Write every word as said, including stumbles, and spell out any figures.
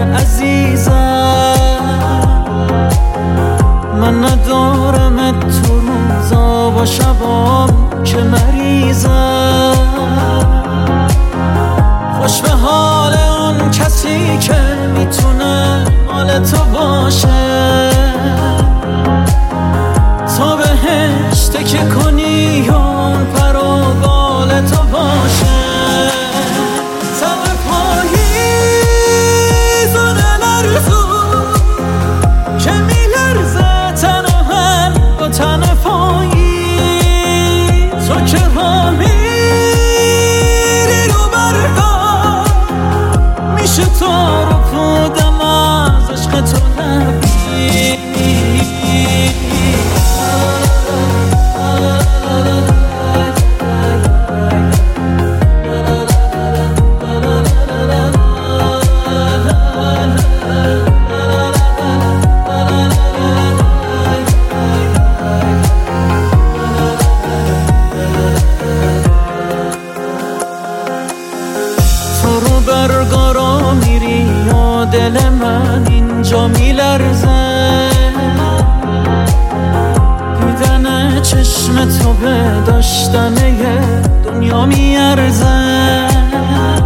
عزیزم، من ندارم تو روزا و شبام که مریضم. خوش به حال اون کسی که میتونه مال تو باشه، تو بهش تکیه کنی و اون پر و بال تو باشه. تب پاییز و نلرزون که میلرزه تن من با تن پاییز، تو که را میری رو برگاه میشه تو رو پودم از عشق تو نبی. تو رو برگارا میری و دل من اینجا میلرزه، دیدن چشم تو به داشتن یه دنیا میارزه.